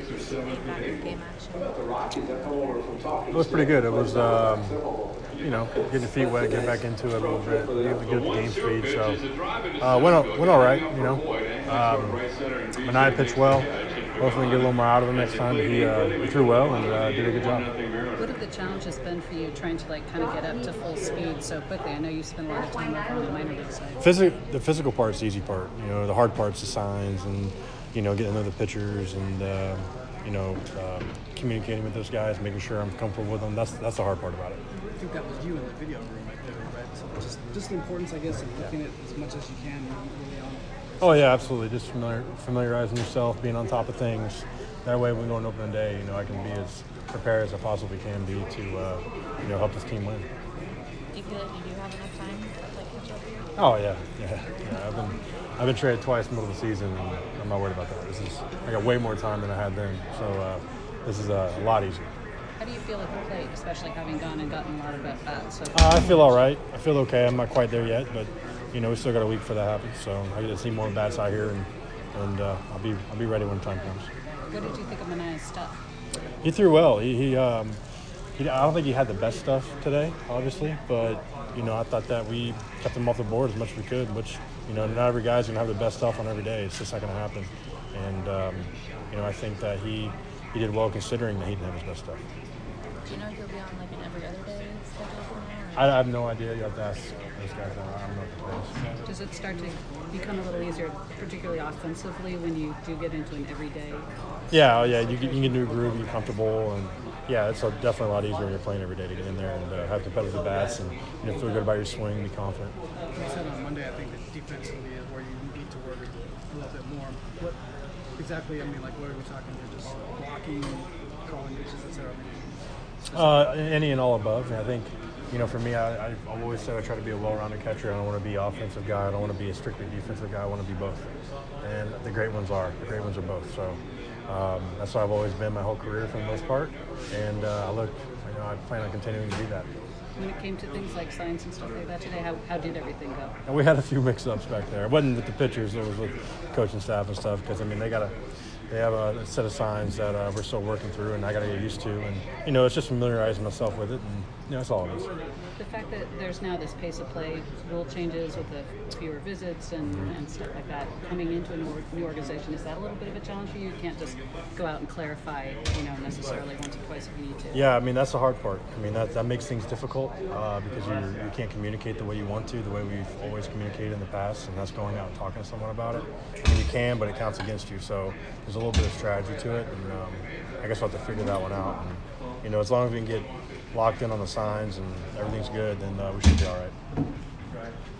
feedback of game action? It was pretty good. It was, getting your feet wet, get back into it a little bit, get the game speed. So went all right. Manaea pitched well. Hopefully, we can get a little more out of him next time. But he threw well and did a good job. What have the challenges been for you trying to kind of get up to full speed so quickly? I know you spend a lot of time over on the minor league side. The physical part's the easy part. The hard part's the signs and getting to know the pitchers and communicating with those guys, making sure I'm comfortable with them. That's the hard part about it. I think that was you in the video room right there, right? So just the importance, I guess, of looking at as much as you can really on. Oh yeah, absolutely. Just familiarizing yourself, being on top of things. That way, when we go on opening day, I can be as prepared as I possibly can be to help this team win. Do you feel like you do have enough time to catch up here? Oh yeah. I've been traded twice middle of the season, and I'm not worried about that. I got way more time than I had then, so this is a lot easier. How do you feel at the plate, especially having gone and gotten a lot of at-bats? So I feel all right. I feel okay. I'm not quite there yet, but we still got a week for that to happen. So I get to see more bats out here, and I'll be ready when time comes. What did you think of Manaea's stuff? He threw well. I don't think he had the best stuff today, obviously, but I thought that we kept him off the board as much as we could, which not every guy's gonna have the best stuff on every day. It's just not gonna happen. And I think that he did well considering that he didn't have his best stuff. Do you know if he'll be on an every other day schedule from now? I have no idea. You have to ask those guys. I don't know what the Does it start to become a little easier, particularly offensively, when you do get into an everyday? Yeah. You get into a groove, you're comfortable, and it's definitely a lot easier when you're playing every day to get in there and have competitive bats and feel good about your swing, be confident. You said on Monday, I think that defensively is where you need to work a little bit more. What exactly? What are we talking here? Just blocking, calling pitches, etc. Any and all above. And I think, for me, I've always said I try to be a well-rounded catcher. I don't want to be an offensive guy. I don't want to be a strictly defensive guy. I want to be both. And the great ones are. The great ones are both. So that's what I've always been my whole career for the most part. And I plan on continuing to do that. When it came to things like signs and stuff like that today, how did everything go? And we had a few mix-ups back there. It wasn't with the pitchers. It was with coaching staff and stuff because, they have a set of signs that we're still working through, and I got to get used to. And, it's just familiarizing myself with it, and, that's all it is. The fact that there's now this pace of play, rule changes with the fewer visits and stuff like that, coming into a new organization, is that a little bit of a challenge for you? You can't just go out and clarify, necessarily once or twice if you need to. Yeah, that's the hard part. That makes things difficult because you can't communicate the way you want to, the way we've always communicated in the past, and that's going out and talking to someone about it. You can, but it counts against you. So there's a little bit of strategy to it, and I guess we'll have to figure that one out. And, as long as we can get locked in on the signs and everything's good, then we should be all right.